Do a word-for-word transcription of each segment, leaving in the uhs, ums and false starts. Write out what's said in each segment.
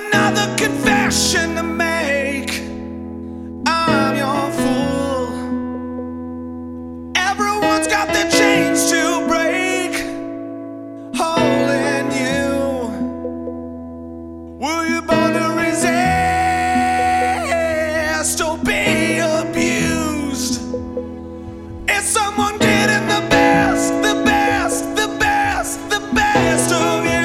another confession to make. I'm your fool. Everyone's got their chains to break, holding you. Were you born to resist or be abused? Is someone getting the best, the best, the best, the best of you?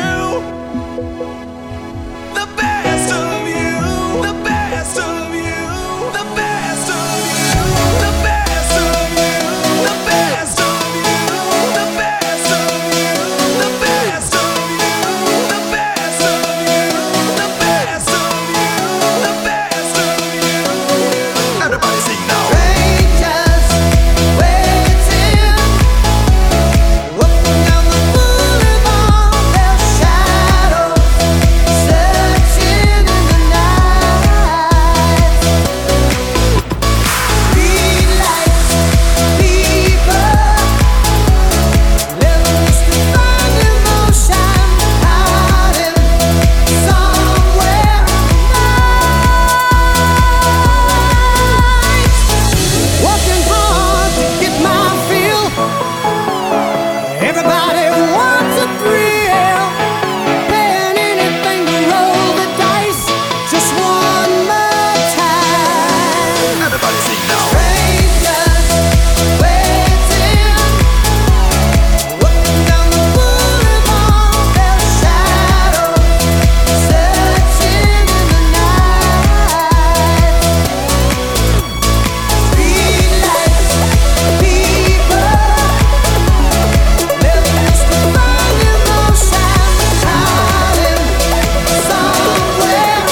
The best of you, the best of you, the best of you, the best of you, the best of you, the best of you, the best of you, the best of you, the best of you, the best of you. Everybody sing now. Strangers waiting, walking down the boulevard, their shadows searching in the night. Streetlights, people, living mystifying emotion, hiding somewhere at night. Working hard to get my feel. Everybody wants a thrill. Paying anything to roll the dice just one more time. Everybody sing now. Strangers waiting, walking down the boulevard, their shadows searching in the night. Streetlights, people, living mystifying emotion, hiding somewhere at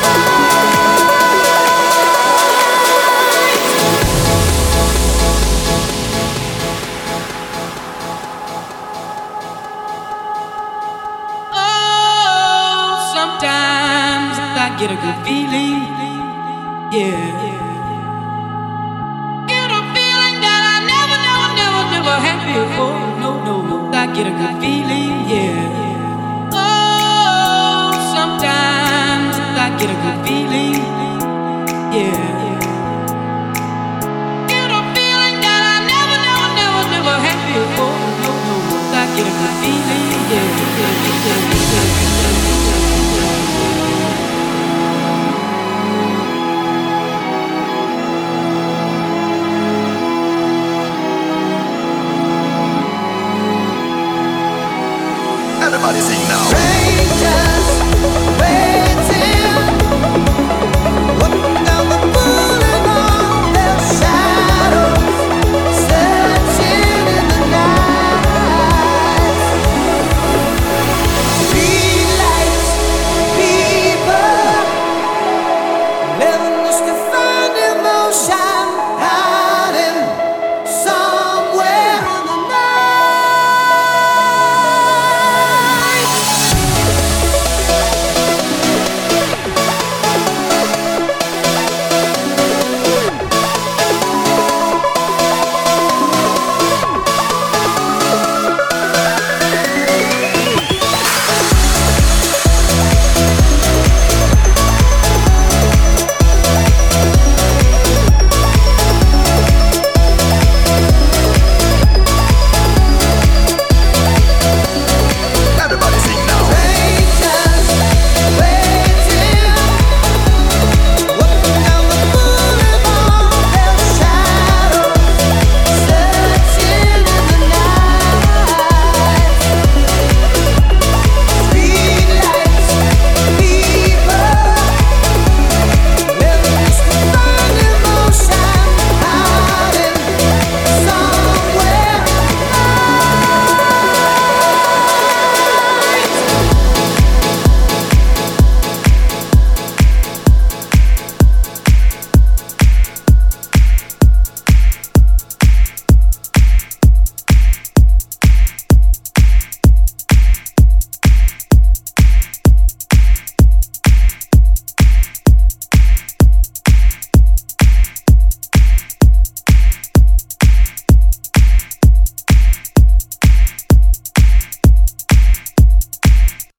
Oh, sometimes I get a good feeling, yeah. Get a feeling that I never, never, never, never had before. No, no, no, I get a good feeling, yeah. Oh, sometimes I get a good feeling.